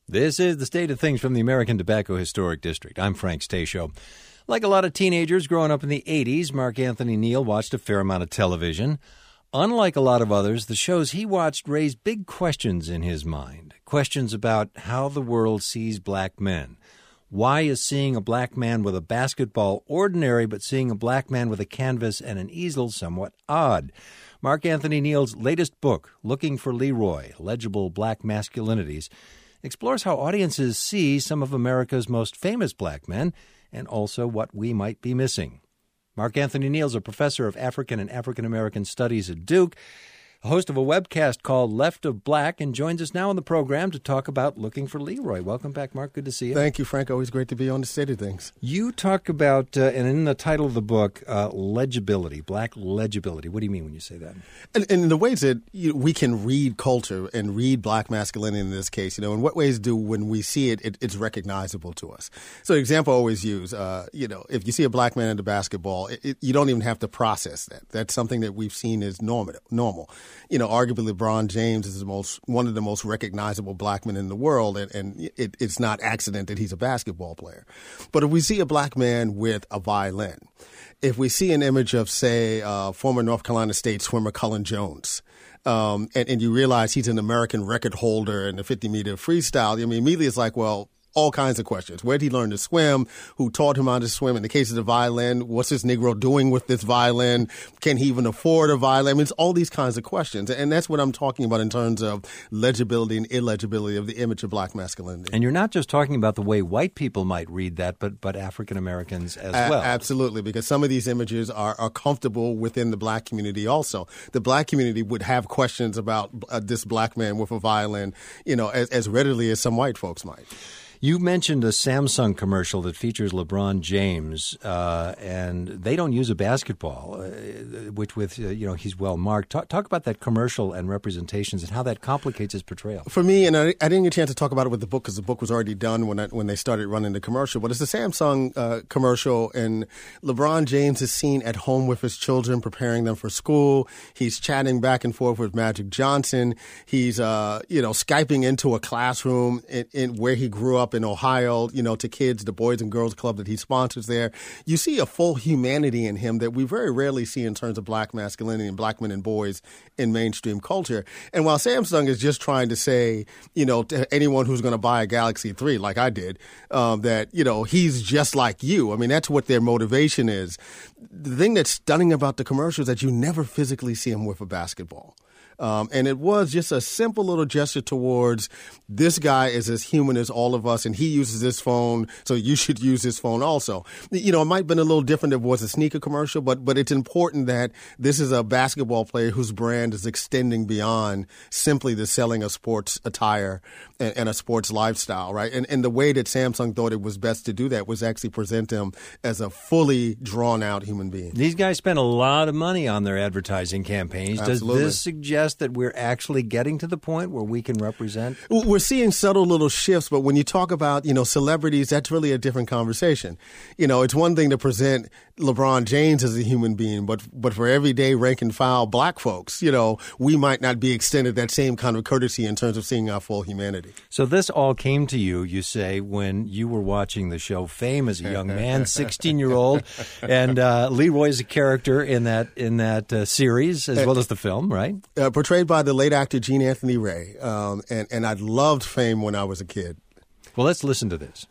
This is the state of things from the American Tobacco Historic District. I'm Frank Stasio. Like a lot of teenagers growing up in the 80s, Mark Anthony Neal watched a fair amount of television. Unlike a lot of others, the shows he watched raised big questions in his mind. Questions about how the world sees black men. Why is seeing a black man with a basketball ordinary, but seeing a black man with a canvas and an easel somewhat odd? Mark Anthony Neal's latest book, Looking for Leroy, Legible Black Masculinities, explores how audiences see some of America's most famous black men and also what we might be missing. Mark Anthony Neal is a professor of African and African American Studies at Duke, a host of a webcast called Left of Black, and joins us now on the program to talk about Looking for Leroy. Welcome back, Mark. Good to see you. Thank you, Frank. Always great to be on the state of things. You talk about, and in the title of the book, legibility, black legibility. What do you mean when you say that? And the ways that we can read culture and read black masculinity in this case, in what ways do when we see it, it's recognizable to us? So the example I always use, if you see a black man in the basketball, you don't even have to process that. That's something that we've seen as normal. Arguably LeBron James is one of the most recognizable black men in the world, and it's not accident that he's a basketball player. But if we see a black man with a violin, if we see an image of, say, former North Carolina State swimmer Cullen Jones, and you realize he's an American record holder in the 50-meter freestyle, immediately it's like, well, all kinds of questions. Where did he learn to swim? Who taught him how to swim? In the case of the violin, what's this Negro doing with this violin? Can he even afford a violin? It's all these kinds of questions. And that's what I'm talking about in terms of legibility and illegibility of the image of black masculinity. And you're not just talking about the way white people might read that, but African Americans as well. Absolutely, because some of these images are comfortable within the black community also. The black community would have questions about this black man with a violin, as readily as some white folks might. You mentioned a Samsung commercial that features LeBron James, and they don't use a basketball, he's well marked. Talk about that commercial and representations and how that complicates his portrayal. For me, and I didn't get a chance to talk about it with the book because the book was already done when they started running the commercial, but it's a Samsung commercial, and LeBron James is seen at home with his children, preparing them for school. He's chatting back and forth with Magic Johnson. He's, Skyping into a classroom in where he grew up in Ohio, to kids, the Boys and Girls Club that he sponsors there. You see a full humanity in him that we very rarely see in terms of black masculinity and black men and boys in mainstream culture. And while Samsung is just trying to say, to anyone who's going to buy a Galaxy 3, like I did, that, he's just like you. That's what their motivation is. The thing that's stunning about the commercial is that you never physically see him with a basketball. And it was just a simple little gesture towards this guy is as human as all of us, and he uses his phone, so you should use his phone also. It might have been a little different if it was a sneaker commercial, but it's important that this is a basketball player whose brand is extending beyond simply the selling of sports attire and a sports lifestyle, right? And the way that Samsung thought it was best to do that was actually present him as a fully drawn-out human being. These guys spend a lot of money on their advertising campaigns. Absolutely. Does this suggest that we're actually getting to the point where we can represent? We're seeing subtle little shifts, but when you talk about, celebrities, that's really a different conversation. It's one thing to present LeBron James as a human being, but for everyday rank and file black folks, we might not be extended that same kind of courtesy in terms of seeing our full humanity. So this all came to you, you say, when you were watching the show Fame as a young man, 16-year-old, and Leroy is a character in that series as well as the film, right? Portrayed by the late actor Gene Anthony Ray, and I loved Fame when I was a kid. Well, let's listen to this.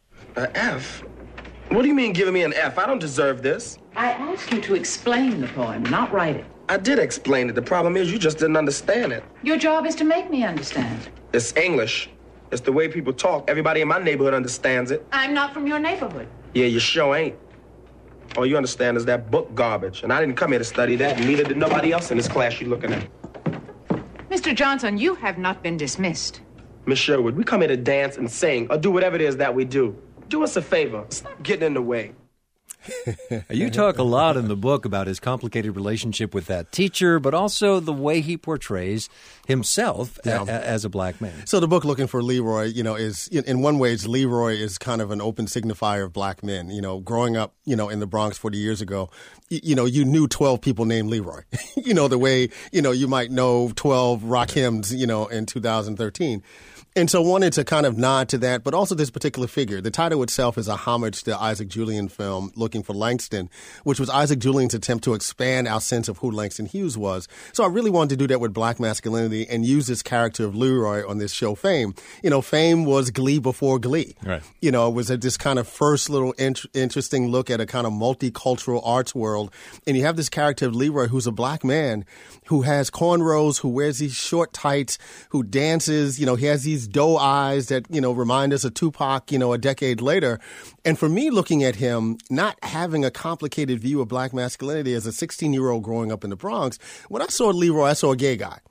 An F? What do you mean giving me an F? I don't deserve this. I asked you to explain the poem, not write it. I did explain it. The problem is you just didn't understand it. Your job is to make me understand. It's English. It's the way people talk. Everybody in my neighborhood understands it. I'm not from your neighborhood. Yeah, you sure ain't. All you understand is that book garbage. And I didn't come here to study that, and neither did nobody else in this class you're looking at. Mr. Johnson, you have not been dismissed. Miss Sherwood, we come here to dance and sing or do whatever it is that we do. Do us a favor. Stop getting in the way. You talk a lot in the book about his complicated relationship with that teacher, but also the way he portrays himself as a black man. So the book Looking for Leroy, is in one way, Leroy is kind of an open signifier of black men. Growing up, in the Bronx 40 years ago, you knew 12 people named Leroy. The way, you might know 12 Rakims, in 2013. And so wanted to kind of nod to that, but also this particular figure. The title itself is a homage to the Isaac Julien film, Looking for Langston, which was Isaac Julien's attempt to expand our sense of who Langston Hughes was. So I really wanted to do that with black masculinity and use this character of Leroy on this show, Fame. You know, Fame was Glee before Glee. Right. You know, it was this kind of first little interesting look at a kind of multicultural arts world. And you have this character of Leroy, who's a black man who has cornrows, who wears these short tights, who dances. You know, he has these doe eyes that, you know, remind us of Tupac, you know, a decade later. And for me, looking at him, not having a complicated view of black masculinity as a 16-year-old growing up in the Bronx, when I saw Leroy, I saw a gay guy.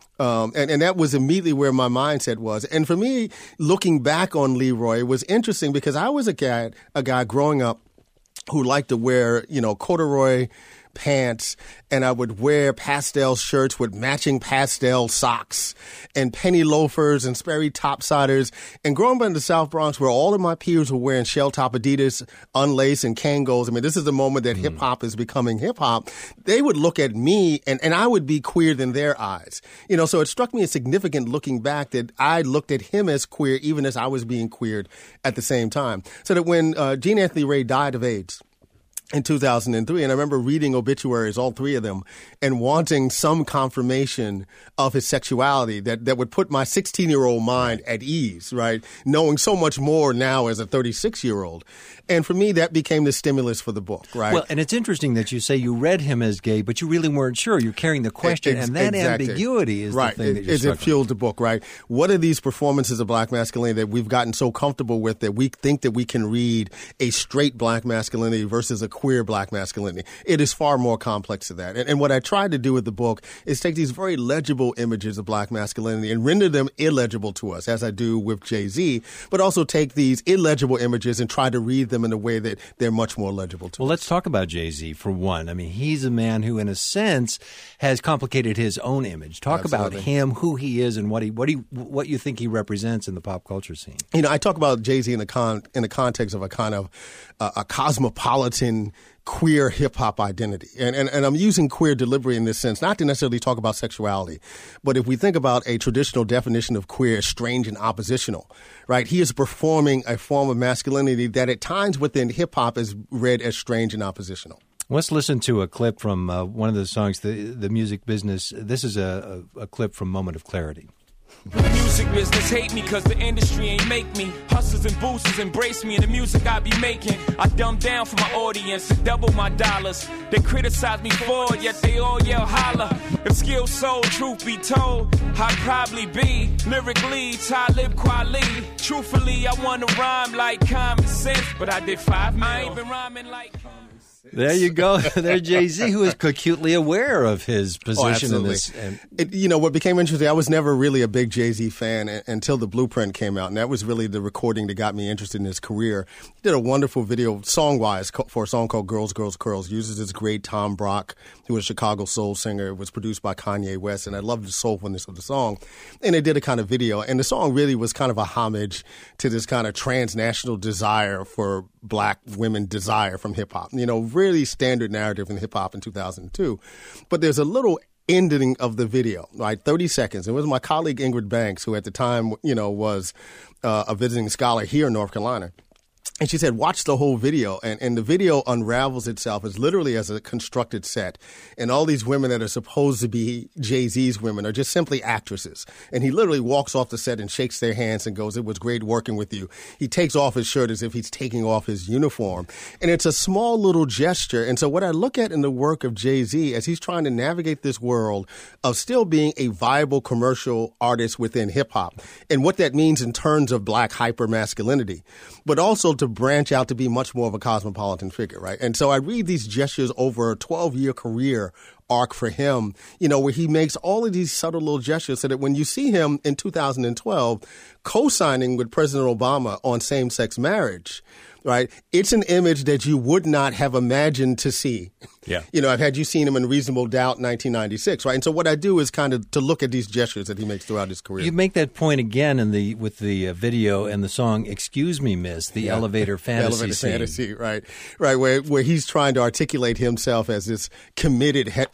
And that was immediately where my mindset was. And for me, looking back on Leroy was interesting because I was a guy growing up who liked to wear, you know, corduroy pants, and I would wear pastel shirts with matching pastel socks and penny loafers and Sperry topsiders. And growing up in the South Bronx, where all of my peers were wearing shell-top Adidas, Unlace, and Kangos, I mean, this is the moment that hip-hop is becoming hip-hop. They would look at me, and I would be queer in their eyes. You know, so it struck me as significant looking back that I looked at him as queer, even as I was being queered at the same time. So that when Gene Anthony Ray died of AIDS in 2003, and I remember reading obituaries, all three of them, and wanting some confirmation of his sexuality that would put my 16-year-old mind at ease, right? Knowing so much more now as a 36-year-old. And for me, that became the stimulus for the book, right? Well, and it's interesting that you say you read him as gay, but you really weren't sure. You're carrying the question, and that ambiguity is right. The thing that you're it fueled the book, right? What are these performances of black masculinity that we've gotten so comfortable with that we think that we can read a straight black masculinity versus a queer black masculinity? It is far more complex than that. And what I tried to do with the book is take these very legible images of black masculinity and render them illegible to us, as I do with Jay-Z, but also take these illegible images and try to read them in a way that they're much more legible to us. Well, let's talk about Jay-Z for one. I mean, he's a man who, in a sense, has complicated his own image. Talk Absolutely. about him, who he is, and what you think he represents in the pop culture scene. You know, I talk about Jay-Z in the context of a kind of a cosmopolitan queer hip-hop identity. And I'm using queer deliberately in this sense, not to necessarily talk about sexuality, but if we think about a traditional definition of queer as strange and oppositional, right? He is performing a form of masculinity that at times within hip-hop is read as strange and oppositional. Let's listen to a clip from one of the songs, The Music Business. This is a clip from Moment of Clarity. The music business hate me cause the industry ain't make me. Hustlers and boosters embrace me and the music I be making. I dumb down for my audience and double my dollars. They criticize me for it, yet they all yell holla. If skill sold, truth be told, I'd probably be lyrically Talib Kweli. Truthfully, I wanna rhyme like common sense, but I did 5 mil. I ain't been rhyming like common sense. There you go. There's Jay-Z, who is acutely aware of his position in this. You know, what became interesting, I was never really a big Jay-Z fan until The Blueprint came out, and that was really the recording that got me interested in his career. He did a wonderful video, song-wise, for a song called Girls, Girls, Curls. Uses this great Tom Brock, who was a Chicago soul singer. It was produced by Kanye West, and I loved the soulfulness of the song. And they did a kind of video, and the song really was kind of a homage to this kind of transnational desire for black women desire from hip-hop. You know, really standard narrative in hip-hop in 2002. But there's a little ending of the video, right? 30 seconds. It was my colleague Ingrid Banks, who at the time, you know, was a visiting scholar here in North Carolina. And she said, watch the whole video. And the video unravels itself as literally as a constructed set. And all these women that are supposed to be Jay-Z's women are just simply actresses. And he literally walks off the set and shakes their hands and goes, it was great working with you. He takes off his shirt as if he's taking off his uniform. And it's a small little gesture. And so what I look at in the work of Jay-Z as he's trying to navigate this world of still being a viable commercial artist within hip-hop and what that means in terms of black hyper-masculinity, but also to branch out to be much more of a cosmopolitan figure, right? And so I read these gestures over a 12-year career arc for him, you know, where he makes all of these subtle little gestures so that when you see him in 2012 co-signing with President Obama on same-sex marriage, right, it's an image that you would not have imagined to see. Yeah. You know, had you seen him in Reasonable Doubt 1996, right? And so what I do is kind of to look at these gestures that he makes throughout his career. You make that point again with the video and the song "Excuse Me, Miss," the elevator fantasy elevator scene. fantasy, right, where he's trying to articulate himself as this committed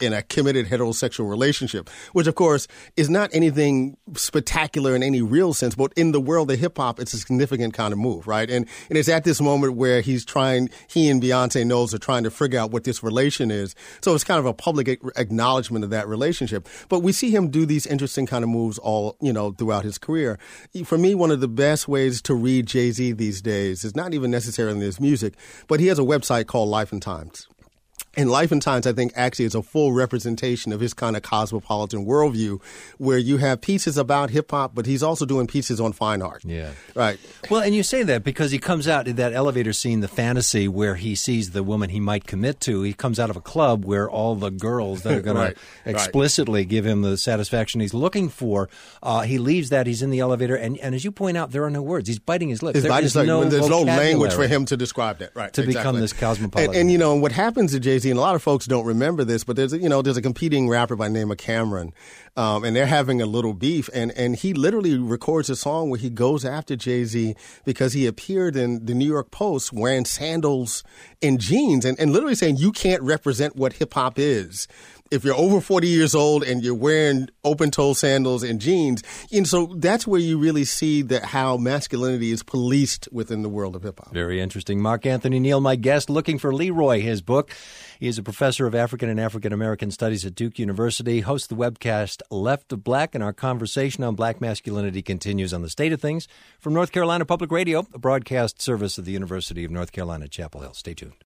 in a committed heterosexual relationship, which of course is not anything spectacular in any real sense, but in the world of hip hop, it's a significant kind of move, right? And it's at this moment where he and Beyonce Knowles are trying to figure out what this relation is. So it's kind of a public acknowledgement of that relationship. But we see him do these interesting kind of moves all, throughout his career. For me, one of the best ways to read Jay-Z these days is not even necessarily in his music, but he has a website called Life and Times. And Life and Times, I think, actually is a full representation of his kind of cosmopolitan worldview, where you have pieces about hip-hop, but he's also doing pieces on fine art. Yeah. Right. Well, and you say that because he comes out in that elevator scene, the fantasy where he sees the woman he might commit to. He comes out of a club where all the girls that are going to explicitly give him the satisfaction he's looking for, he leaves that, he's in the elevator, and as you point out, there are no words. He's biting his lips. There's no language for him to describe that. Right. To become this cosmopolitan. And what happens to Jay-Z, and a lot of folks don't remember this, but there's a competing rapper by the name of Cameron, and they're having a little beef, and he literally records a song where he goes after Jay-Z because he appeared in the New York Post wearing sandals and jeans, and literally saying you can't represent what hip hop is if you're over 40 years old and you're wearing open-toe sandals and jeans. And so that's where you really see how masculinity is policed within the world of hip-hop. Very interesting. Mark Anthony Neal, my guest, looking for Leroy, his book. He is a professor of African and African American studies at Duke University, hosts the webcast Left of Black, and our conversation on black masculinity continues on The State of Things from North Carolina Public Radio, a broadcast service of the University of North Carolina, Chapel Hill. Stay tuned.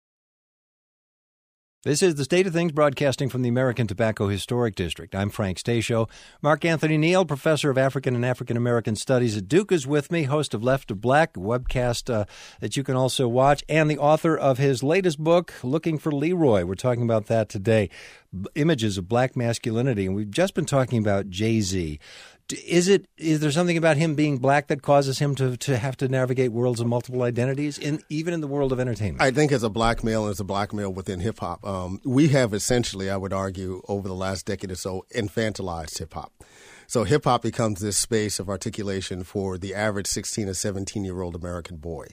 This is The State of Things, broadcasting from the American Tobacco Historic District. I'm Frank Stasio. Mark Anthony Neal, professor of African and African American Studies at Duke, is with me, host of Left of Black, a webcast that you can also watch, and the author of his latest book, Looking for Leroy. We're talking about that today, images of black masculinity, and we've just been talking about Jay-Z. Is there something about him being black that causes him to have to navigate worlds of multiple identities, even in the world of entertainment? I think as a black male and as a black male within hip-hop, we have essentially, I would argue, over the last decade or so, infantilized hip-hop. So hip-hop becomes this space of articulation for the average 16 or 17-year-old American boy.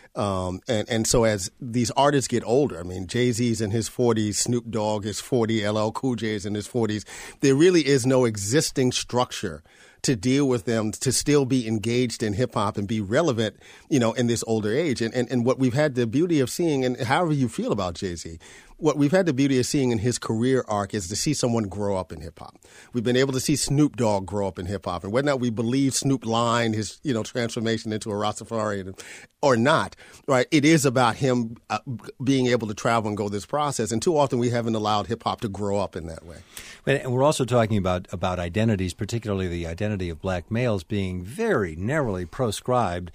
And so as these artists get older, I mean, Jay-Z's in his 40s, Snoop Dogg is 40, LL Cool J is in his 40s. There really is no existing structure to deal with them, to still be engaged in hip-hop and be relevant, in this older age. And what we've had the beauty of seeing, and however you feel about Jay-Z, what we've had the beauty of seeing in his career arc is to see someone grow up in hip-hop. We've been able to see Snoop Dogg grow up in hip-hop. And whether or not we believe Snoop Lion, his transformation into a Rastafarian or not, right, it is about him being able to travel and go this process. And too often we haven't allowed hip-hop to grow up in that way. And we're also talking about identities, particularly the identity of black males being very narrowly proscribed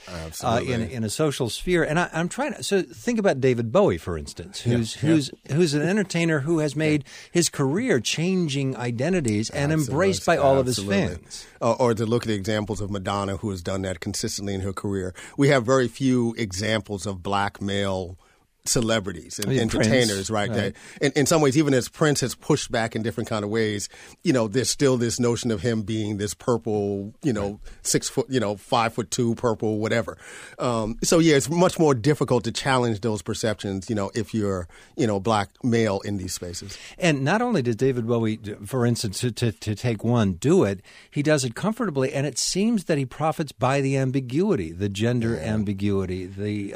in a social sphere. And I'm trying to – so think about David Bowie, for instance, who's an entertainer who has made his career changing identities and embraced by all of his fans. Or to look at the examples of Madonna, who has done that consistently in her career. We have very few examples of black male celebrities and entertainers, right? That, in some ways, even as Prince has pushed back in different kind of ways, there's still this notion of him being this purple, 6 foot, 5'2", purple, whatever. So it's much more difficult to challenge those perceptions, if you're, black male in these spaces. And not only does David Bowie, for instance, to take one, do it, he does it comfortably, and it seems that he profits by the ambiguity, the gender ambiguity, the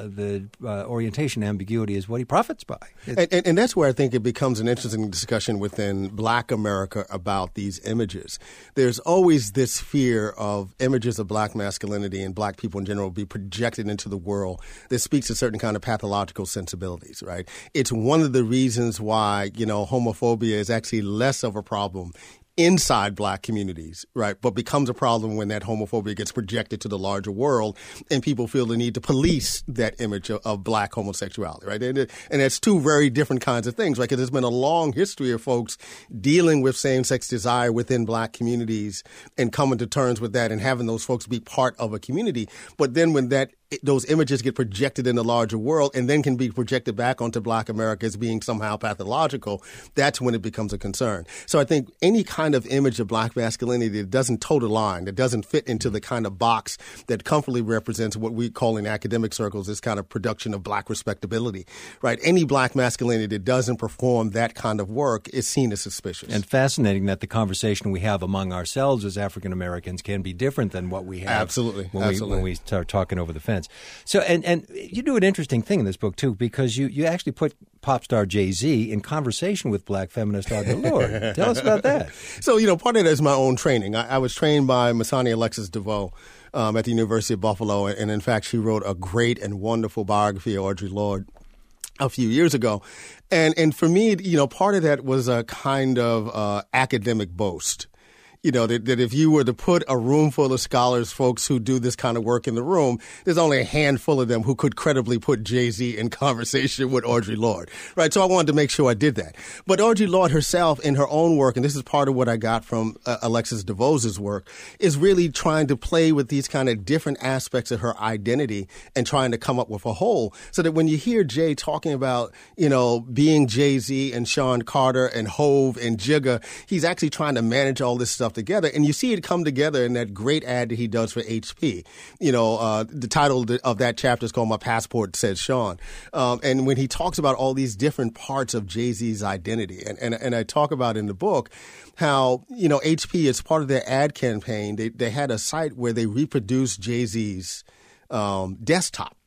orientation ambiguity is what he profits by. And that's where I think it becomes an interesting discussion within black America about these images. There's always this fear of images of black masculinity and black people in general be projected into the world that speaks to certain kind of pathological sensibilities, right? It's one of the reasons why, homophobia is actually less of a problem inside black communities, right? But becomes a problem when that homophobia gets projected to the larger world and people feel the need to police that image of black homosexuality, right? And it's two very different kinds of things, right? Because there's been a long history of folks dealing with same-sex desire within black communities and coming to terms with that and having those folks be part of a community. But then when those images get projected in the larger world and then can be projected back onto black America as being somehow pathological, that's when it becomes a concern. So I think any kind kind of image of black masculinity that doesn't toe the line, that doesn't fit into the kind of box that comfortably represents what we call in academic circles this kind of production of black respectability, right? Any black masculinity that doesn't perform that kind of work is seen as suspicious. And fascinating that the conversation we have among ourselves as African Americans can be different than what we have when we start talking over the fence. So, and you do an interesting thing in this book, too, because you actually put pop star Jay-Z in conversation with black feminist Audre Lorde. Tell us about that. So, part of that is my own training. I was trained by Masani Alexis DeVoe at the University of Buffalo, and in fact, she wrote a great and wonderful biography of Audre Lorde a few years ago. And for me, part of that was a kind of academic boast. That if you were to put a room full of scholars, folks who do this kind of work in the room, there's only a handful of them who could credibly put Jay-Z in conversation with Audre Lorde, right? So I wanted to make sure I did that. But Audre Lorde herself, in her own work, and this is part of what I got from Alexis DeVoe's work, is really trying to play with these kind of different aspects of her identity and trying to come up with a whole. So that when you hear Jay talking about, being Jay-Z and Sean Carter and Hove and Jigga, he's actually trying to manage all this stuff together. And you see it come together in that great ad that he does for HP. The title of that chapter is called My Passport Says Sean. And when he talks about all these different parts of Jay-Z's identity, and I talk about in the book how, HP, as part of their ad campaign, they had a site where they reproduced Jay-Z's desktop.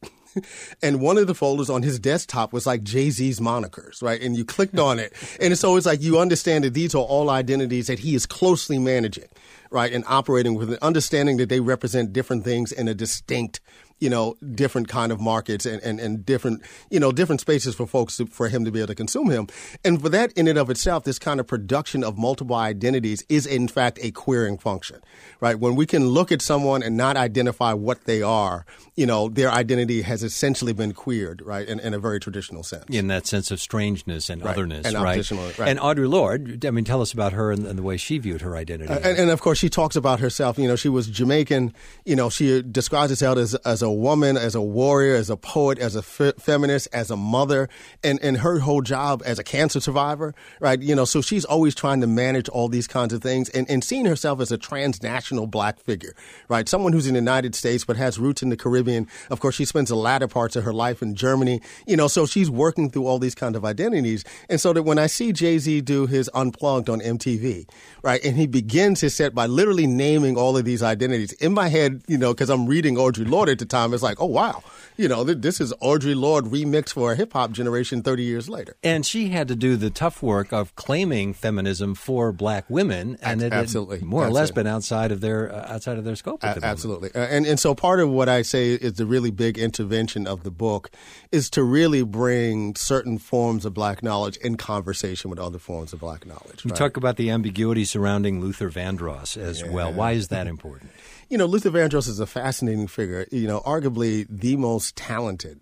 And one of the folders on his desktop was like Jay-Z's monikers, right? And you clicked on it. And so it's like you understand that these are all identities that he is closely managing, right? And operating with an understanding that they represent different things in a distinct, different kind of markets and different, different spaces for folks for him to be able to consume him. And for that in and of itself, this kind of production of multiple identities is in fact a queering function, right? When we can look at someone and not identify what they are, their identity has essentially been queered, right? In a very traditional sense. In that sense of strangeness and otherness, and right? Right. And Audre Lorde, tell us about her and the way she viewed her identity. And of course, she talks about herself. She was Jamaican. She describes herself as a woman, as a warrior, as a poet, as a feminist, as a mother, and her whole job as a cancer survivor, right? So she's always trying to manage all these kinds of things and seeing herself as a transnational black figure, right? Someone who's in the United States but has roots in the Caribbean. Of course, she spends the latter parts of her life in Germany, so she's working through all these kinds of identities. And so that when I see Jay-Z do his Unplugged on MTV, right, and he begins his set by literally naming all of these identities, in my head, because I'm reading Audre Lorde at the time, it's like, oh, wow, this is Audre Lorde remixed for a hip-hop generation 30 years later. And she had to do the tough work of claiming feminism for black women, and it absolutely had more or less been outside of their scope at the moment. Absolutely. And so part of what I say is the really big intervention of the book is to really bring certain forms of black knowledge in conversation with other forms of black knowledge. You talk about the ambiguity surrounding Luther Vandross as well. Why is that important? Luther Vandross is a fascinating figure, arguably the most talented,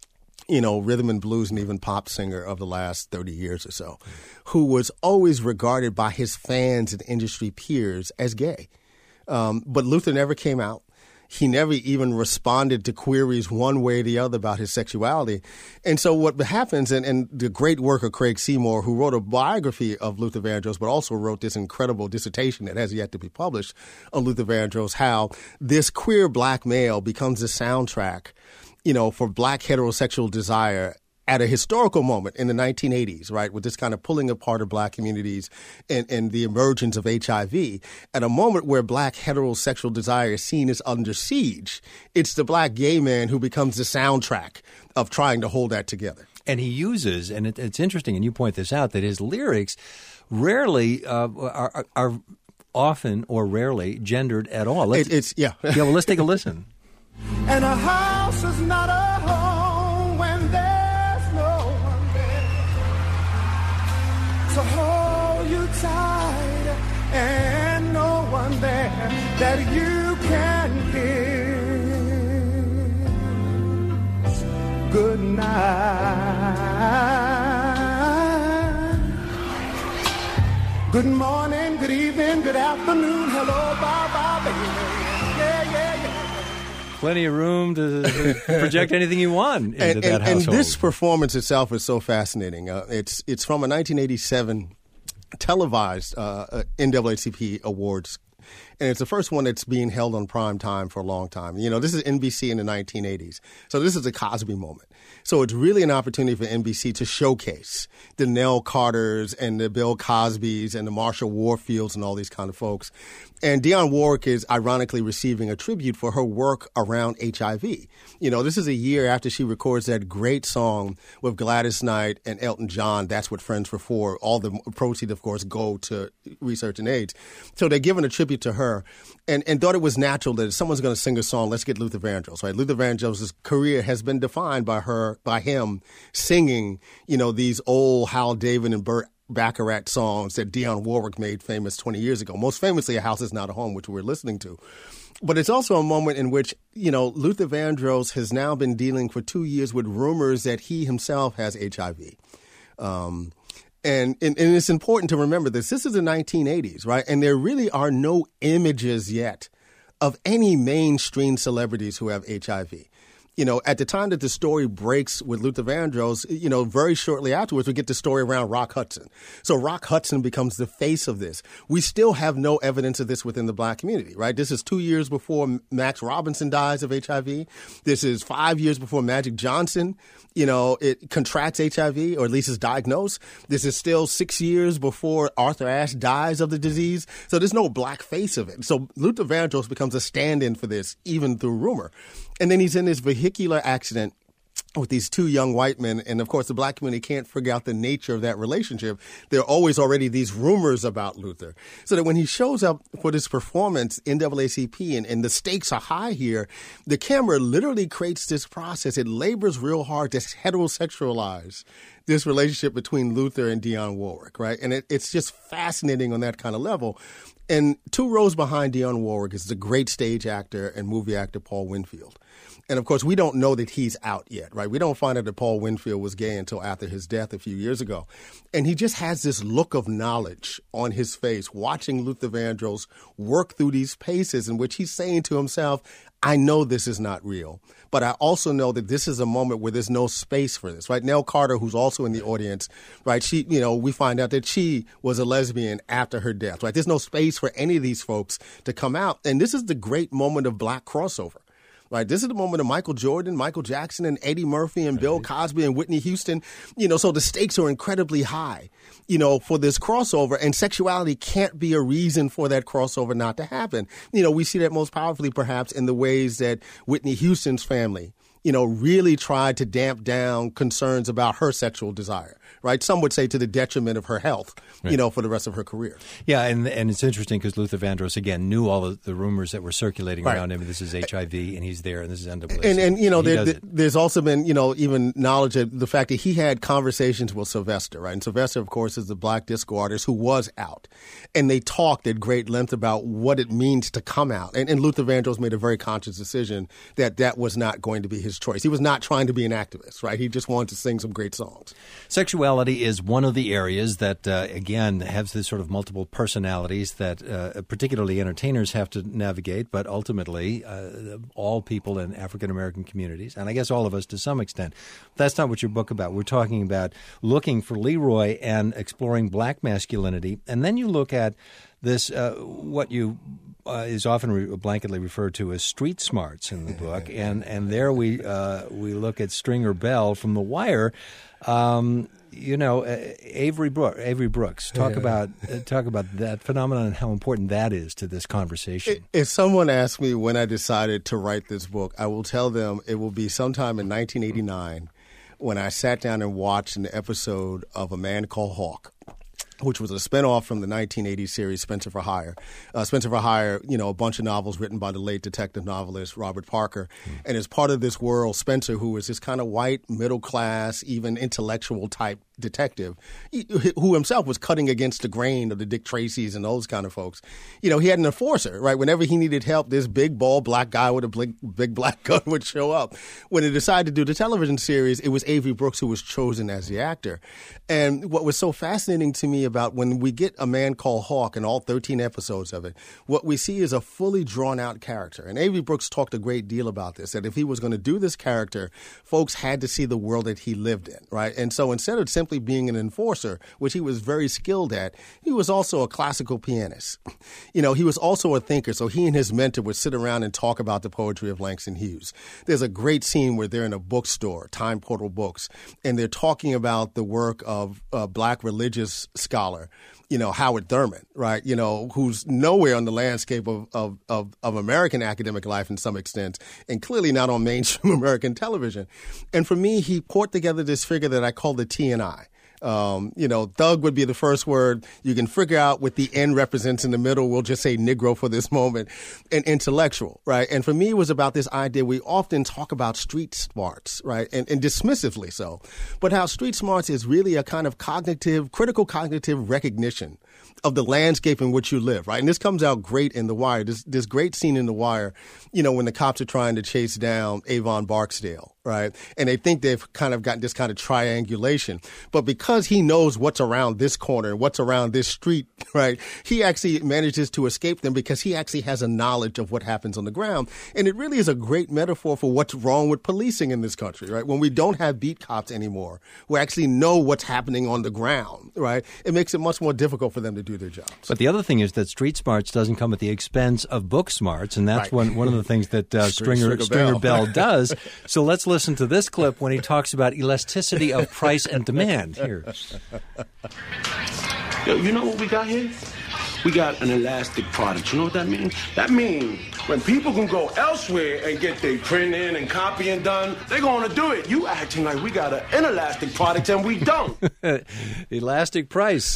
rhythm and blues and even pop singer of the last 30 years or so, who was always regarded by his fans and industry peers as gay. But Luther never came out. He never even responded to queries one way or the other about his sexuality. And so what happens, and the great work of Craig Seymour, who wrote a biography of Luther Vandross, but also wrote this incredible dissertation that has yet to be published on Luther Vandross, how this queer black male becomes the soundtrack, for black heterosexual desire at a historical moment in the 1980s, right, with this kind of pulling apart of black communities and the emergence of HIV, at a moment where black heterosexual desire is seen as under siege, it's the black gay man who becomes the soundtrack of trying to hold that together. And he uses, and it's interesting, and you point this out, that his lyrics rarely are often or rarely gendered at all. Well, let's take a listen. And a house is not a home when there's no one there. So hold you tight and no one there that you can kiss. Good night. Good morning, good evening, good afternoon. Hello, bye-bye, baby. Yeah. Plenty of room to project anything you want into that household. And this performance itself is so fascinating. It's from a 1987 televised NAACP awards. And it's the first one that's being held on prime time for a long time. You know, this is NBC in the 1980s. So this is a Cosby moment. So it's really an opportunity for NBC to showcase the Nell Carters and the Bill Cosbys and the Marsha Warfields and all these kind of folks. And Dionne Warwick is ironically receiving a tribute for her work around HIV. You know, this is a year after she records that great song with Gladys Knight and Elton John, That's What Friends Were For. All the proceeds, of course, go to research and AIDS. So they're giving a tribute to her and thought it was natural that if someone's going to sing a song, let's get Luther Vandross, right? Luther Vandross' career has been defined by him singing, you know, these old Hal David and Burt Bacharach songs that Dionne Warwick made famous 20 years ago. Most famously, A House Is Not a Home, which we're listening to. But it's also a moment in which, you know, Luther Vandross has now been dealing for 2 years with rumors that he himself has HIV. And it's important to remember this. This is the 1980s, right? And there really are no images yet of any mainstream celebrities who have HIV. You know, at the time that the story breaks with Luther Vandross, you know, very shortly afterwards, we get the story around Rock Hudson. So Rock Hudson becomes the face of this. We still have no evidence of this within the black community, right? This is 2 years before Max Robinson dies of HIV. This is 5 years before Magic Johnson, you know, it contracts HIV, or at least is diagnosed. This is still 6 years before Arthur Ashe dies of the disease. So there's no black face of it. So Luther Vandross becomes a stand-in for this, even through rumor. And then he's in this vehicular accident with these two young white men. And, of course, the black community can't figure out the nature of that relationship. There are always already these rumors about Luther. So that when he shows up for this performance, NAACP, and the stakes are high here, the camera literally creates this process. It labors real hard to heterosexualize this relationship between Luther and Dionne Warwick, right? And it's just fascinating on that kind of level. And 2 rows behind Dionne Warwick is the great stage actor and movie actor Paul Winfield. And, of course, we don't know that he's out yet, right? We don't find out that Paul Winfield was gay until after his death a few years ago. And he just has this look of knowledge on his face, watching Luther Vandross work through these paces in which he's saying to himself, I know this is not real, but I also know that this is a moment where there's no space for this, right? Nell Carter, who's also in the audience, right? She, you know, we find out that she was a lesbian after her death, right? There's no space for any of these folks to come out. And this is the great moment of black crossover. Right. This is the moment of Michael Jordan, Michael Jackson, and Eddie Murphy, and Bill Cosby, and Whitney Houston. You know, so the stakes are incredibly high, you know, for this crossover. And sexuality can't be a reason for that crossover not to happen. You know, we see that most powerfully, perhaps, in the ways that Whitney Houston's family, you know, really tried to damp down concerns about her sexual desire, right? Some would say to the detriment of her health, you know, for the rest of her career. Yeah, and it's interesting because Luther Vandross, again, knew all of the rumors that were circulating around him. This is HIV, and he's there, and this is NAACP. And you know, there's also been, you know, even knowledge of the fact that he had conversations with Sylvester, right? And Sylvester, of course, is the black disco artist who was out. And they talked at great length about what it means to come out. And Luther Vandross made a very conscious decision that that was not going to be his choice. He was not trying to be an activist, right? He just wanted to sing some great songs. Sexuality is one of the areas that, again, has this sort of multiple personalities that particularly entertainers have to navigate, but ultimately all people in African-American communities, and I guess all of us to some extent. That's not what your book about. We're talking about looking for Leroy and exploring black masculinity. And then you look at this, what you is often blanketly referred to as street smarts in the book, and there we look at Stringer Bell from The Wire. You know, Avery Brooks. Talk about that phenomenon and how important that is to this conversation. If someone asks me when I decided to write this book, I will tell them it will be sometime in 1989 when I sat down and watched an episode of A Man Called Hawk, which was a spinoff from the 1980 series Spencer for Hire. Spencer for Hire, you know, a bunch of novels written by the late detective novelist Robert Parker. And as part of this world, Spencer, who was this kind of white, middle class, even intellectual type detective, who himself was cutting against the grain of the Dick Tracys and those kind of folks. You know, he had an enforcer, right? Whenever he needed help, this big, bald black guy with a big black gun would show up. When he decided to do the television series, it was Avery Brooks who was chosen as the actor. And what was so fascinating to me about when we get A Man Called Hawk and all 13 episodes of it, what we see is a fully drawn-out character. And Avery Brooks talked a great deal about this, that if he was going to do this character, folks had to see the world that he lived in, right? And so instead of simply simply being an enforcer, which he was very skilled at, he was also a classical pianist. He was also a thinker, so he and his mentor would sit around and talk about the poetry of Langston Hughes. There's a great scene where they're in a bookstore, Time Portal Books, and they're talking about the work of a black religious scholar, Howard Thurman, right? Who's nowhere on the landscape of American academic life in some extent, and clearly not on mainstream American television. And for me, he poured together this figure that I call the T&I. Thug would be the first word. You can figure out what the N represents in the middle. We'll just say Negro for this moment. And intellectual, right? And for me, it was about this idea. We often talk about street smarts, right? And dismissively so. But how street smarts is really a kind of critical cognitive recognition of the landscape in which you live, right? And this comes out great in The Wire. This great scene in The Wire, when the cops are trying to chase down Avon Barksdale, right? And they think they've kind of got this kind of triangulation. But because he knows what's around this corner, what's around this street, right, he actually manages to escape them because he actually has a knowledge of what happens on the ground. And it really is a great metaphor for what's wrong with policing in this country, right? When we don't have beat cops anymore, we actually know what's happening on the ground, right? It makes it much more difficult for them to do their jobs. But the other thing is that street smarts doesn't come at the expense of book smarts, and that's right. one of the things that Stringer Bell does. So let's listen to this clip when he talks about elasticity of price and demand. Here. Yo, you know what we got here? We got an elastic product. You know what that means? That means when people can go elsewhere and get their printing and copying done, they're going to do it. You acting like we got an inelastic product and we don't. Elastic price.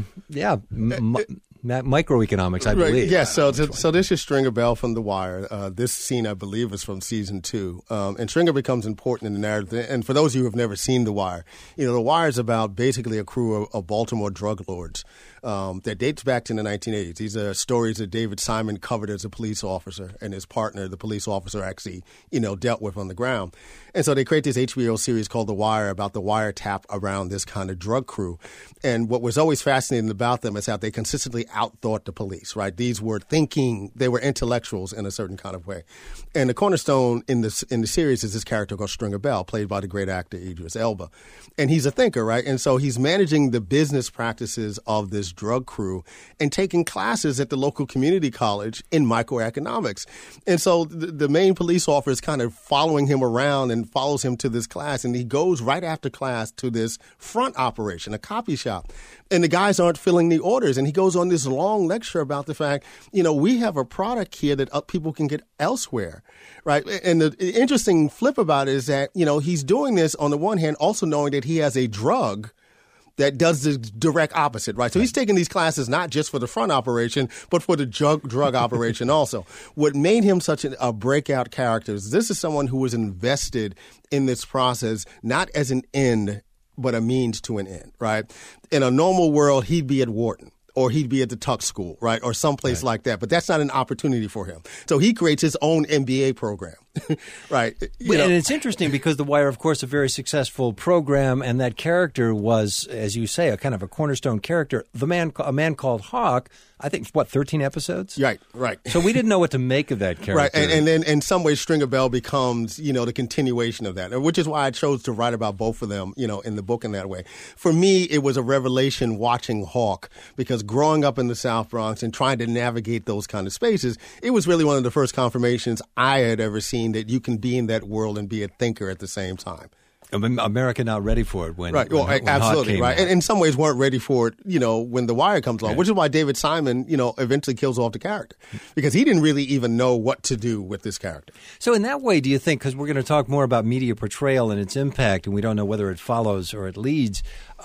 Microeconomics, I believe. Right. Yeah, so this is Stringer Bell from The Wire. This scene, I believe, is from season 2. And Stringer becomes important in the narrative. And for those of you who have never seen The Wire, The Wire is about basically a crew of Baltimore drug lords that dates back to the 1980s. These are stories that David Simon covered as a police officer, and his partner, the police officer, actually, dealt with on the ground. And so they create this HBO series called The Wire about the wiretap around this kind of drug crew. And what was always fascinating about them is how they consistently outthought the police, right? These were they were intellectuals in a certain kind of way. And the cornerstone in the series is this character called Stringer Bell, played by the great actor Idris Elba. And he's a thinker, right? And so he's managing the business practices of this drug crew and taking classes at the local community college in microeconomics. And so the main police officer is kind of following him around and follows him to this class. And he goes right after class to this front operation, a copy shop. And the guys aren't filling the orders. And he goes on this long lecture about the fact, we have a product here that people can get elsewhere, right? And the interesting flip about it is that, he's doing this on the one hand, also knowing that he has a drug that does the direct opposite, right? So he's taking these classes not just for the front operation, but for the drug operation also. What made him such a breakout character is this is someone who was invested in this process, not as an end, but a means to an end, right? In a normal world, he'd be at Wharton, or he'd be at the Tuck School, right? Or someplace like that. But that's not an opportunity for him. So he creates his own MBA program, right? And it's interesting because The Wire, of course, a very successful program, and that character was, as you say, a kind of a cornerstone character. A man called Hawk, I think, 13 episodes? Right. So we didn't know what to make of that character. Right, and then in some ways Stringer Bell becomes, the continuation of that, which is why I chose to write about both of them, in the book in that way. For me, it was a revelation watching Hawk, because growing up in the South Bronx and trying to navigate those kind of spaces, it was really one of the first confirmations I had ever seen that you can be in that world and be a thinker at the same time. America not ready for it when right. Well, when absolutely Hawk right. came And in some ways weren't ready for it, when The Wire comes along, which is why David Simon, eventually kills off the character, because he didn't really even know what to do with this character. So in that way, do you think, because we're going to talk more about media portrayal and its impact, and we don't know whether it follows or it leads,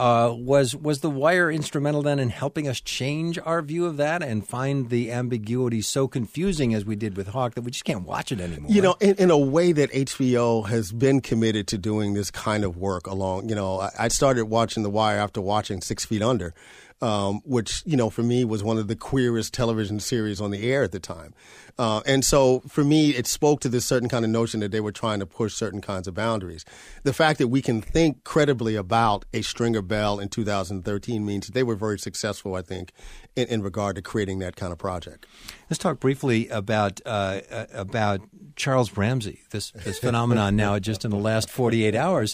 was The Wire instrumental then in helping us change our view of that and find the ambiguity so confusing as we did with Hawk that we just can't watch it anymore? In a way that HBO has been committed to doing this kind of work along, I started watching The Wire after watching 6 Feet Under, which, for me was one of the queerest television series on the air at the time. And so for me, it spoke to this certain kind of notion that they were trying to push certain kinds of boundaries. The fact that we can think credibly about a Stringer Bell in 2013 means that they were very successful, I think, in regard to creating that kind of project. Let's talk briefly about Charles Ramsey, this phenomenon now just in the last 48 hours.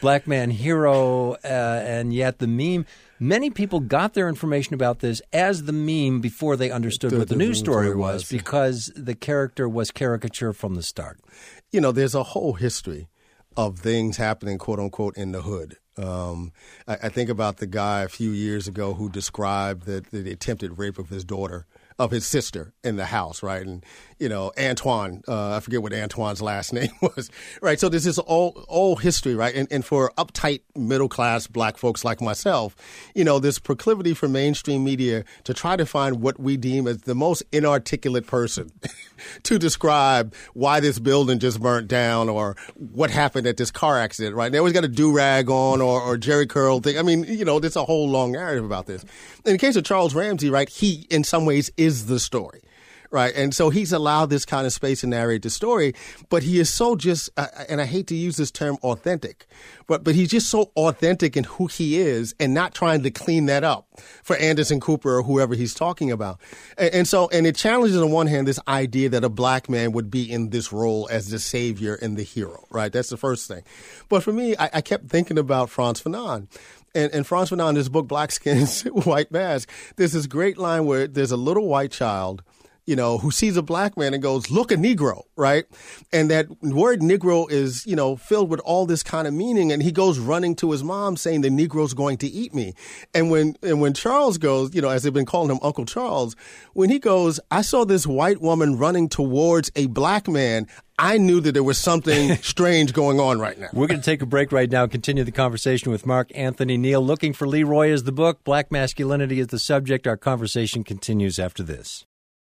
black man hero, and yet the meme. Many people got their information about this as the meme before they understood what the news story was, because the character was caricature from the start. You know, there's a whole history of things happening, quote unquote, in the hood. I think about the guy a few years ago who described the attempted rape of his sister in the house, right? And, you know, Antoine, I forget what Antoine's last name was, right? So there's this old history, right? And for uptight middle-class black folks like myself, you know, this proclivity for mainstream media to try to find what we deem as the most inarticulate person to describe why this building just burnt down or what happened at this car accident, right? They always got a do-rag on or Jerry curl thing. I mean, you know, there's a whole long narrative about this. In the case of Charles Ramsey, right, he, in some ways, is the story. Right. And so he's allowed this kind of space to narrate the story. But he is so just, and I hate to use this term, authentic, but he's just so authentic in who he is and not trying to clean that up for Anderson Cooper or whoever he's talking about. And so it challenges on one hand this idea that a black man would be in this role as the savior and the hero. Right. That's the first thing. But for me, I kept thinking about Frantz Fanon. And Frantz Fanon, in his book, Black Skin's White Mask, there's this great line where there's a little white child, you know, who sees a black man and goes, "Look, a Negro," right? And that word Negro is, you know, filled with all this kind of meaning. And he goes running to his mom saying, "The Negro's going to eat me." And when Charles goes, you know, as they've been calling him Uncle Charles, when he goes, "I saw this white woman running towards a black man," I knew that there was something strange going on right now. We're going to take a break right now and continue the conversation with Mark Anthony Neal. Looking for Leroy is the book. Black Masculinity is the subject. Our conversation continues after this.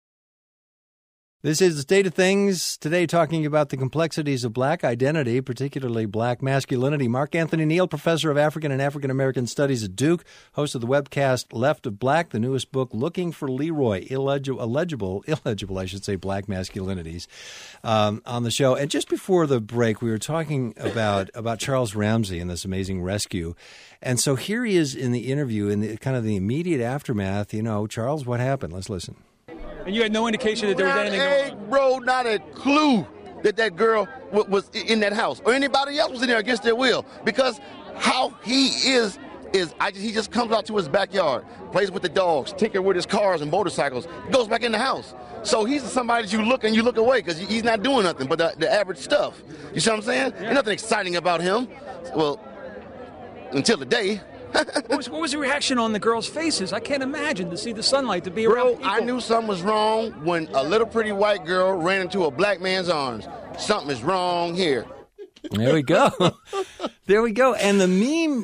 This is The State of Things. Today talking about the complexities of black identity, particularly black masculinity. Mark Anthony Neal, professor of African and African American Studies at Duke, host of the webcast Left of Black, the newest book, Looking for Leroy, illegible, I should say, black masculinities, on the show. And just before the break, we were talking about Charles Ramsey and this amazing rescue. And so here he is in the interview, in the kind of the immediate aftermath. You know, Charles, what happened? Let's listen. And you had no indication that there was anything going on? Bro, not a clue that girl was in that house or anybody else was in there against their will. Because how he is he just comes out to his backyard, plays with the dogs, tinker with his cars and motorcycles, goes back in the house. So he's somebody that you look away because he's not doing nothing but the average stuff. You see what I'm saying? Yeah. There's nothing exciting about him. Well, until the day. What was the reaction on the girls' faces? I can't imagine to see the sunlight, to be around people. I knew something was wrong when a little pretty white girl ran into a black man's arms. Something is wrong here. There we go. There we go. And the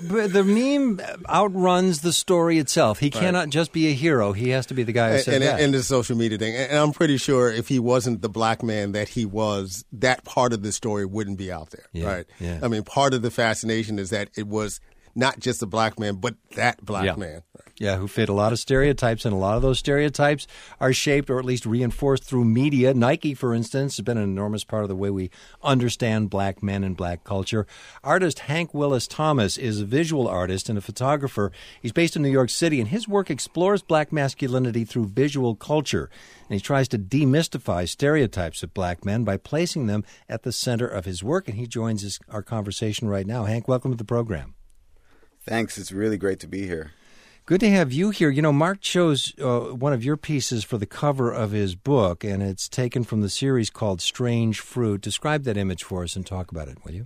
meme outruns the story itself. He cannot just be a hero. He has to be the guy who said that. And the social media thing. And I'm pretty sure if he wasn't the black man that he was, that part of the story wouldn't be out there, right? Yeah. I mean, part of the fascination is that it was not just a black man, but that black man. Yeah, who fit a lot of stereotypes, and a lot of those stereotypes are shaped or at least reinforced through media. Nike, for instance, has been an enormous part of the way we understand black men and black culture. Artist Hank Willis Thomas is a visual artist and a photographer. He's based in New York City, and his work explores black masculinity through visual culture. And he tries to demystify stereotypes of black men by placing them at the center of his work. And he joins our conversation right now. Hank, welcome to the program. Thanks. It's really great to be here. Good to have you here. You know, Mark chose one of your pieces for the cover of his book, and it's taken from the series called Strange Fruit. Describe that image for us and talk about it, will you?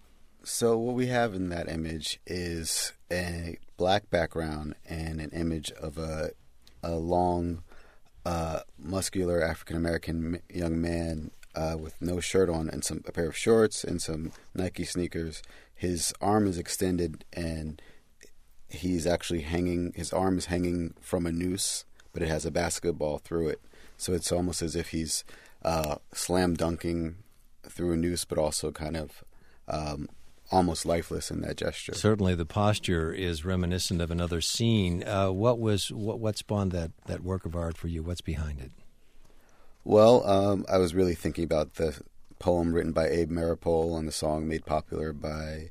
So what we have in that image is a black background and an image of a long, muscular African-American young man with no shirt on and a pair of shorts and some Nike sneakers. His arm is extended and he's actually hanging. His arm is hanging from a noose, but it has a basketball through it. So it's almost as if he's slam dunking through a noose, but also kind of almost lifeless in that gesture. Certainly, the posture is reminiscent of another scene. What spawned that work of art for you? What's behind it? Well, I was really thinking about the poem written by Abe Maripol and the song made popular by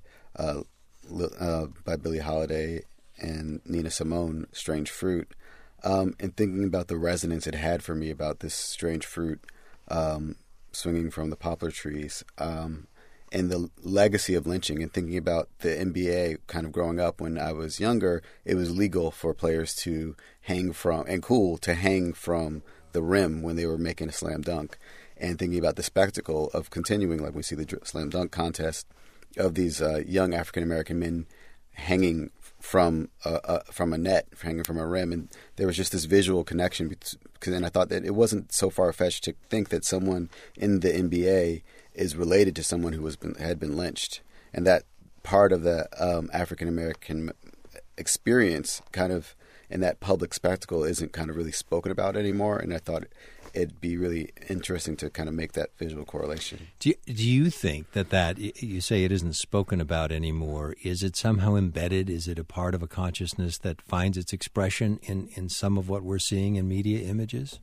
Billie Holiday and Nina Simone, Strange Fruit, and thinking about the resonance it had for me about this strange fruit swinging from the poplar trees. And and the legacy of lynching, and thinking about the NBA kind of growing up. When I was younger, it was legal for players to hang from, and cool to hang from the rim when they were making a slam dunk, and thinking about the spectacle of continuing, like we see the slam dunk contest, of these young African-American men hanging from a net, hanging from a rim. And there was just this visual connection. And I thought that it wasn't so far-fetched to think that someone in the NBA is related to someone who had been lynched. And that part of the African-American experience kind of in that public spectacle isn't kind of really spoken about anymore. And I thought it'd be really interesting to kind of make that visual correlation. Do you think that you say it isn't spoken about anymore? Is it somehow embedded? Is it a part of a consciousness that finds its expression in some of what we're seeing in media images?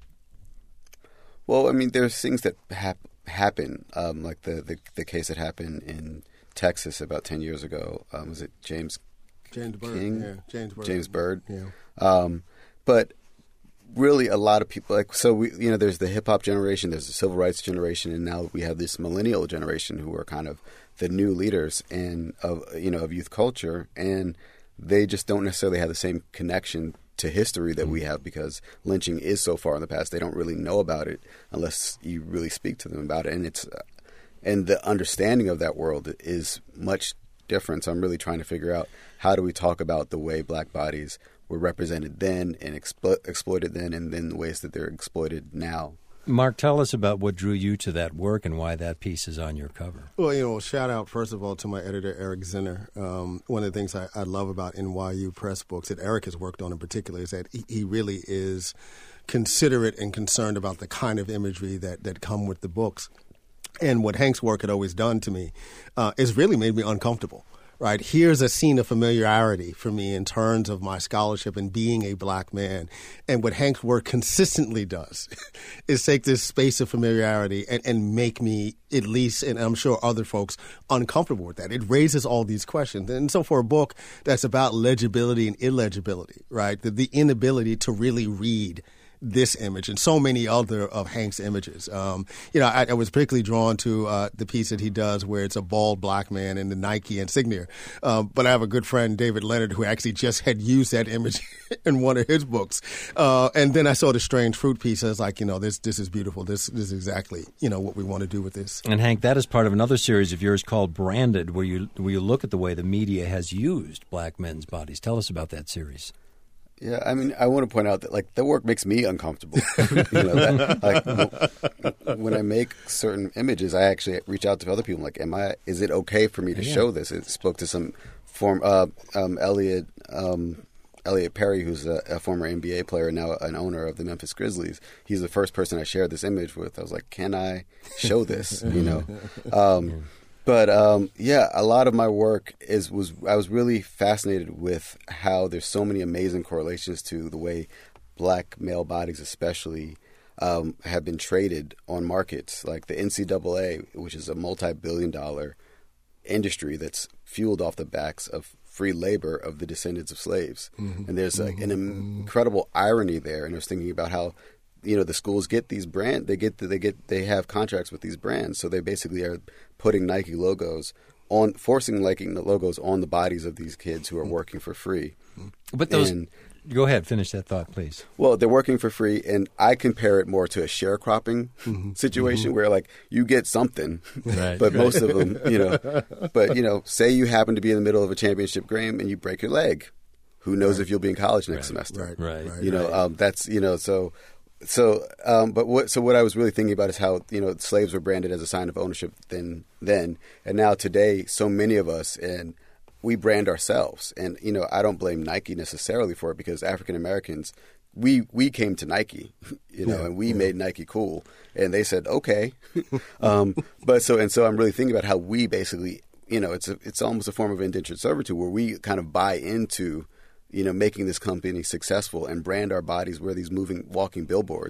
Well, I mean, there's things that happen, like the case that happened in Texas about 10 years ago. Was it James Byrd? King? Yeah, James Byrd. Yeah. But really, a lot of people, there's the hip hop generation, there's the civil rights generation, and now we have this millennial generation who are kind of the new leaders of youth culture, and they just don't necessarily have the same connection to history that we have, because lynching is so far in the past. They don't really know about it unless you really speak to them about it, and the understanding of that world is much different. So I'm really trying to figure out, how do we talk about the way black bodies were represented then and exploited then, and then the ways that they're exploited now. Mark, tell us about what drew you to that work and why that piece is on your cover. Well, shout out, first of all, to my editor, Eric Zinner. One of the things I love about NYU Press books that Eric has worked on in particular is that he really is considerate and concerned about the kind of imagery that come with the books. And what Hank's work had always done to me is really made me uncomfortable. Right, here's a scene of familiarity for me in terms of my scholarship and being a black man. And what Hank's work consistently does is take this space of familiarity and make me, at least, and I'm sure other folks, uncomfortable with that. It raises all these questions. And so for a book that's about legibility and illegibility, right, the inability to really read this image and so many other of Hank's images. I was particularly drawn to the piece that he does where it's a bald black man in the Nike insignia. But I have a good friend, David Leonard, who actually just had used that image in one of his books. And then I saw the Strange Fruit piece. I was like, this is beautiful. This is exactly, what we want to do with this. And Hank, that is part of another series of yours called Branded, where you look at the way the media has used black men's bodies. Tell us about that series. Yeah, I mean, I want to point out that the work makes me uncomfortable. When I make certain images, I actually reach out to other people. Like, is it okay for me to show this? It spoke to some Elliot Perry, who's a former NBA player and now an owner of the Memphis Grizzlies. He's the first person I shared this image with. I was like, can I show this? But a lot of my work I was really fascinated with how there's so many amazing correlations to the way black male bodies especially have been traded on markets like the NCAA, which is a multi-billion-dollar industry that's fueled off the backs of free labor of the descendants of slaves. Mm-hmm. And there's an incredible irony there. And I was thinking about how the schools get these brands. They have contracts with these brands, so they basically are putting Nike logos on, forcing Nike logos on the bodies of these kids who are working for free. But go ahead, finish that thought, please. Well, they're working for free, and I compare it more to a sharecropping situation where, like, you get something, right, but most of them, say you happen to be in the middle of a championship game and you break your leg. Who knows if you'll be in college next semester? Right. That's So what I was really thinking about is how, slaves were branded as a sign of ownership then, and now today, so many of us, and we brand ourselves. And, I don't blame Nike necessarily for it, because African Americans, we came to Nike, and we made Nike cool, and they said, okay. So I'm really thinking about how we basically, it's almost a form of indentured servitude where we kind of buy into making this company successful and brand our bodies. We're these walking billboards.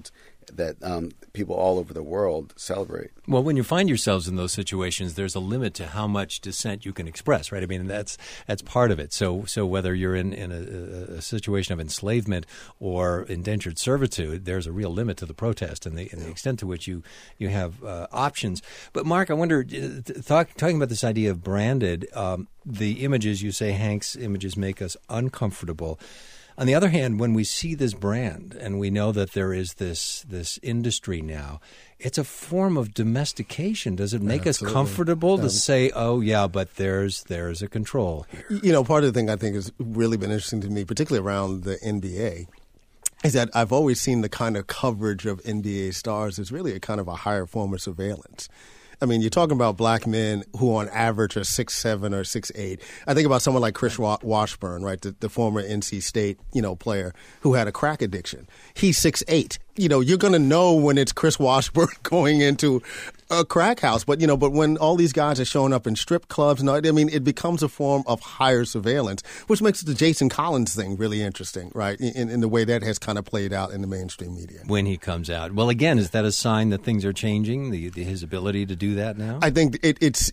that people all over the world celebrate. Well, when you find yourselves in those situations, there's a limit to how much dissent you can express, right? I mean, that's part of it. So whether you're in a situation of enslavement or indentured servitude, there's a real limit to the protest and the extent to which you have options. But Mark, I wonder, talking about this idea of branded, the images, you say Hank's images make us uncomfortable. On the other hand, when we see this brand and we know that there is this industry now, it's a form of domestication. Does it make us comfortable to say, oh, yeah, but there's a control here? You know, part of the thing I think has really been interesting to me, particularly around the NBA, is that I've always seen the kind of coverage of NBA stars as really a kind of a higher form of surveillance. I mean, you're talking about black men who on average are 6'7" or 6'8". I think about someone like Chris Washburn, right, the former NC State, player who had a crack addiction. He's 6'8". You're going to know when it's Chris Washburn going into a crack house. But when all these guys are showing up in strip clubs, it becomes a form of higher surveillance, which makes the Jason Collins thing really interesting, right, in the way that has kind of played out in the mainstream media. When he comes out. Well, again, is that a sign that things are changing, his ability to do that now? I think it's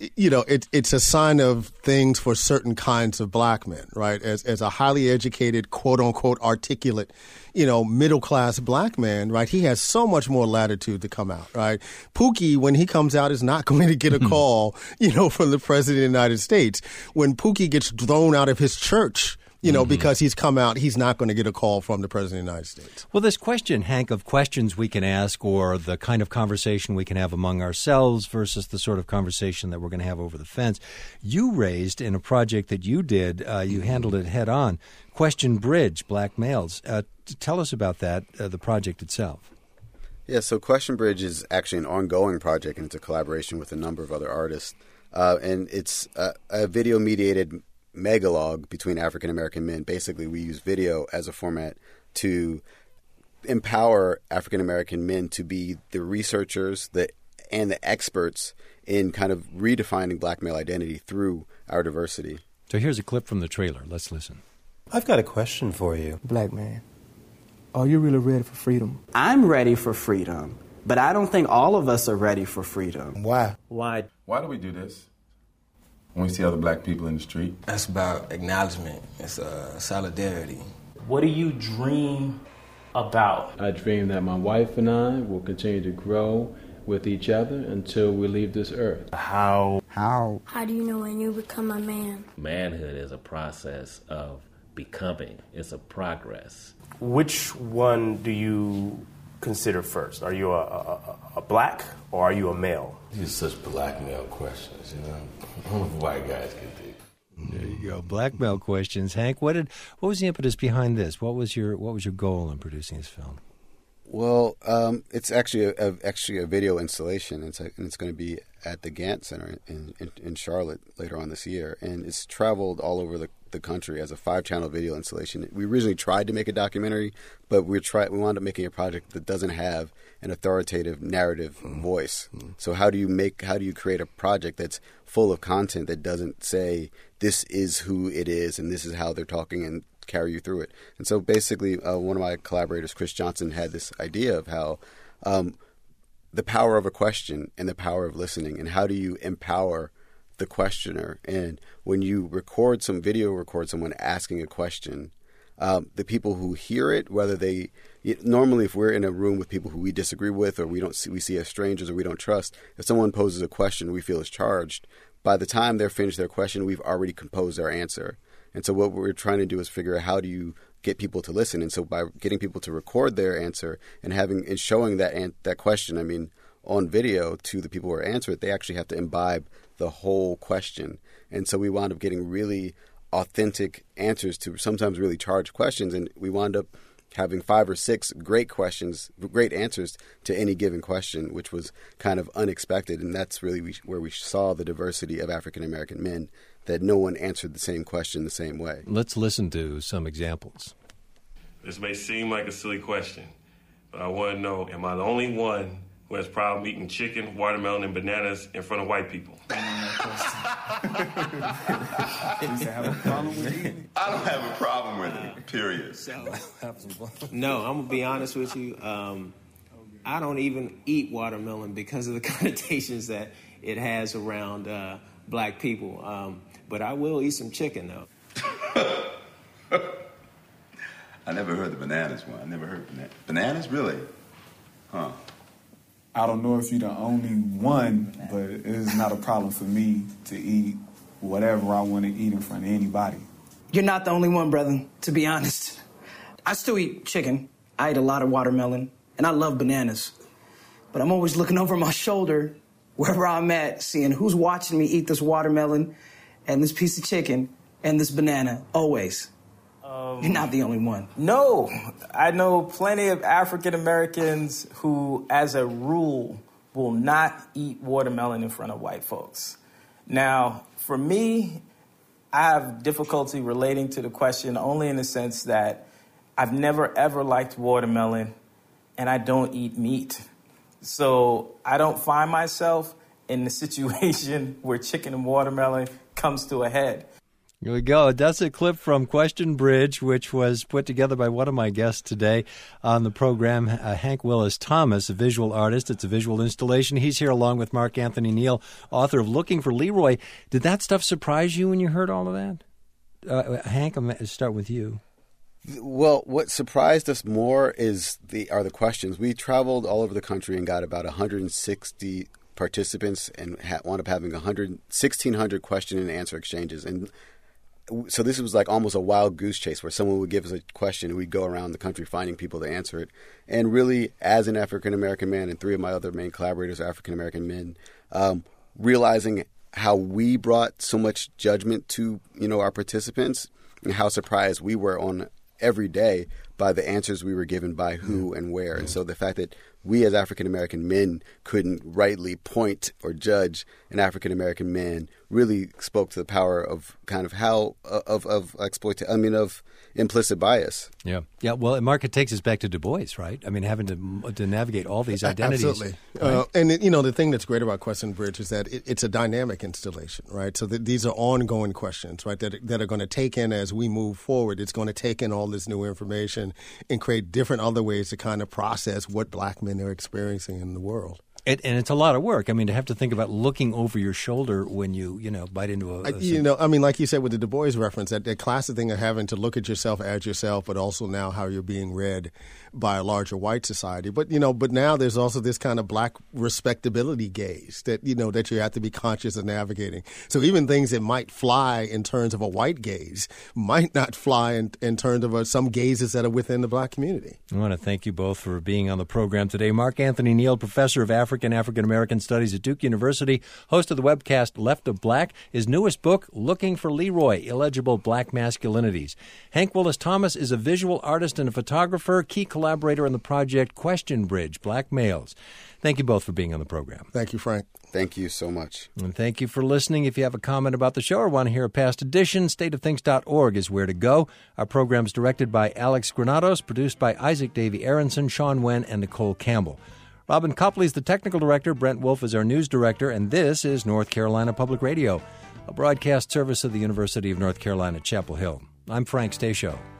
a sign of things for certain kinds of black men, right? As a highly educated, quote-unquote, articulate, middle-class black man, right, he has so much more latitude to come out, right? Pookie, when he comes out, is not going to get a call, from the President of the United States. When Pookie gets thrown out of his church, because he's come out, he's not going to get a call from the President of the United States. Well, this question, Hank, of questions we can ask or the kind of conversation we can have among ourselves versus the sort of conversation that we're going to have over the fence, you raised in a project that you did, you handled it head on, Question Bridge, Black Males. Tell us about that, the project itself. Yeah, so Question Bridge is actually an ongoing project, and it's a collaboration with a number of other artists. And it's a video-mediated megalog between African-American men. Basically, we use video as a format to empower African-American men to be the researchers and the experts in kind of redefining black male identity through our diversity. So here's a clip from the trailer. Let's listen. I've got a question for you. Black man, are you really ready for freedom? I'm ready for freedom, but I don't think all of us are ready for freedom. Why? Why do we do this? When we see other black people in the street. That's about acknowledgement. It's solidarity. What do you dream about? I dream that my wife and I will continue to grow with each other until we leave this earth. How? How do you know when you become a man? Manhood is a process of becoming. It's a progress. Which one do you consider first? Are you a black or are you a male? These are such black male questions, Only white guys can think. There you go, black male questions. Hank, what was the impetus behind this? What was your goal in producing this film? Well, it's actually a video installation, and it's going to be at the Gantt Center in Charlotte later on this year, and it's traveled all over the country as a 5-channel video installation. We originally tried to make a documentary, but we wound up making a project that doesn't have an authoritative narrative voice. So how do you create a project that's full of content that doesn't say this is who it is and this is how they're talking and carry you through it? And so basically one of my collaborators, Chris Johnson, had this idea of how the power of a question and the power of listening, and how do you empower the questioner. And when you record someone asking a question, the people who hear it, normally if we're in a room with people who we disagree with or we see as strangers or we don't trust, if someone poses a question we feel is charged, by the time they're finished their question, we've already composed our answer. And so what we're trying to do is figure out how do you get people to listen. And so by getting people to record their answer and showing that question, on video to the people who answer it, they actually have to imbibe the whole question. And so we wound up getting really authentic answers to sometimes really charged questions. And we wound up having 5 or 6 great answers to any given question, which was kind of unexpected. And that's really where we saw the diversity of African-American men, that no one answered the same question the same way. Let's listen to some examples. This may seem like a silly question, but I want to know, am I the only one who has problem eating chicken, watermelon, and bananas in front of white people? I don't have a problem with it, period. No, I'm going to be honest with you. I don't even eat watermelon because of the connotations that it has around black people. But I will eat some chicken, though. I never heard the bananas one. I never heard bananas, really? Huh. I don't know if you're the only one, but it is not a problem for me to eat whatever I want to eat in front of anybody. You're not the only one, brother, to be honest. I still eat chicken. I eat a lot of watermelon, and I love bananas. But I'm always looking over my shoulder, wherever I'm at, seeing who's watching me eat this watermelon and this piece of chicken and this banana, always. You're not the only one. No. I know plenty of African Americans who, as a rule, will not eat watermelon in front of white folks. Now, for me, I have difficulty relating to the question only in the sense that I've never, ever liked watermelon, and I don't eat meat. So I don't find myself in the situation where chicken and watermelon comes to a head. Here we go. That's a clip from Question Bridge, which was put together by one of my guests today on the program, Hank Willis Thomas, a visual artist. It's a visual installation. He's here along with Mark Anthony Neal, author of Looking for Leroy. Did that stuff surprise you when you heard all of that? Hank, I'm going to start with you. Well, what surprised us more are the questions. We traveled all over the country and got about 160 participants and wound up having 1,600 question and answer exchanges. And so this was like almost a wild goose chase where someone would give us a question and we'd go around the country finding people to answer it. And really, as an African-American man, and three of my other main collaborators are African-American men, realizing how we brought so much judgment to, our participants and how surprised we were on every day by the answers we were given by who and where. And so the fact that we as African-American men couldn't rightly point or judge an African-American man really spoke to the power of kind of how of implicit bias. Yeah. Well, Mark, it takes us back to Du Bois, right? I mean, having to navigate all these identities. Absolutely. Right? And the thing that's great about Question Bridge is that it's a dynamic installation, right? So these are ongoing questions, right? That are going to take in as we move forward. It's going to take in all this new information and create different other ways to kind of process what black men are experiencing in the world. And it's a lot of work. I mean, to have to think about looking over your shoulder when you bite into a like you said with the Du Bois reference, that classic thing of having to look at yourself as yourself, but also now how you're being read by a larger white society. But now there's also this kind of black respectability gaze that that you have to be conscious of navigating. So even things that might fly in terms of a white gaze might not fly in terms of some gazes that are within the black community. I want to thank you both for being on the program today. Mark Anthony Neal, professor of African-American Studies at Duke University, host of the webcast Left of Black. His newest book, Looking for Leroy, Illegible Black Masculinities. Hank Willis Thomas is a visual artist and a photographer, key collaborator on the project Question Bridge, Black Males. Thank you both for being on the program. Thank you, Frank. Thank you so much. And thank you for listening. If you have a comment about the show or want to hear a past edition, stateofthings.org is where to go. Our program is directed by Alex Granados, produced by Isaac Davey Aronson, Sean Wen, and Nicole Campbell. Robin Copley is the technical director, Brent Wolf is our news director, and this is North Carolina Public Radio, a broadcast service of the University of North Carolina, Chapel Hill. I'm Frank Stashow.